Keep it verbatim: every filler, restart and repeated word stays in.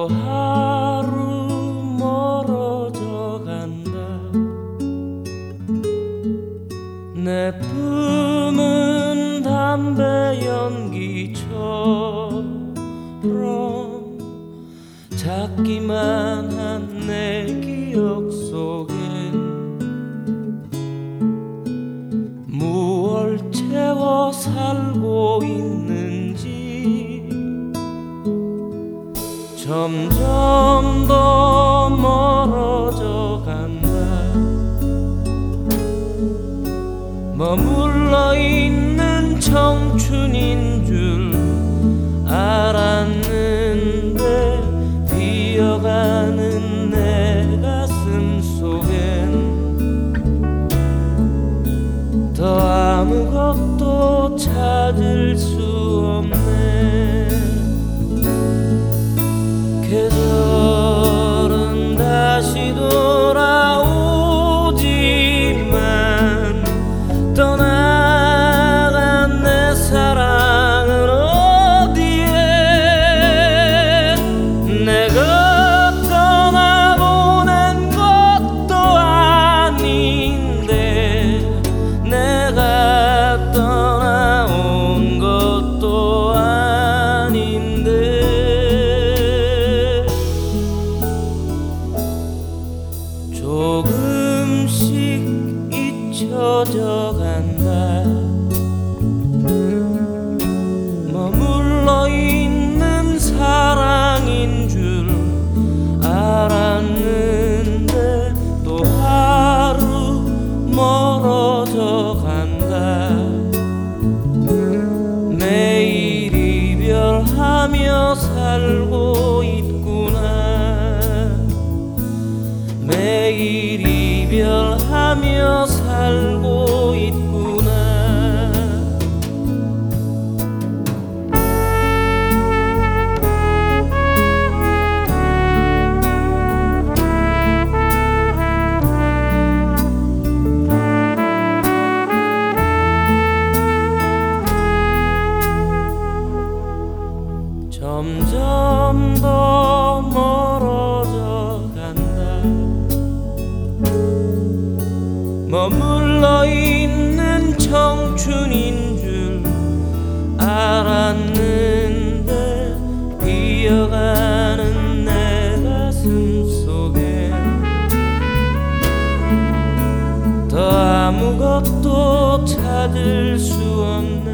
또 하루 멀어져 간다. 내 품은 담배 연기처럼 작기만 한 내 기억 속엔 무얼 채워 살고 있는지 점점 더 멀어져 간다. 머물러 있는 청춘인 줄 알았는데 비어가는 내 가슴 속엔 더 아무것도 찾을 수 없네. 계절은 다시 돌아오지만 떠나간 내 사랑은 어디에. 내가 떠나보낸 것도 아닌데 내가 떠나온 것도 아닌데 조금씩 잊혀져 간다. 머물러 있는 사랑인 줄 알았는데 또 하루 멀어져 간다. 매일 이별하며 살고 있구나. 매일 이별하며 살고 있구나. 점점 더 멀어져 간다. 머물러 있는 청춘인 줄 알았는데 비어가는 내 가슴 속에 더 아무것도 찾을 수 없네.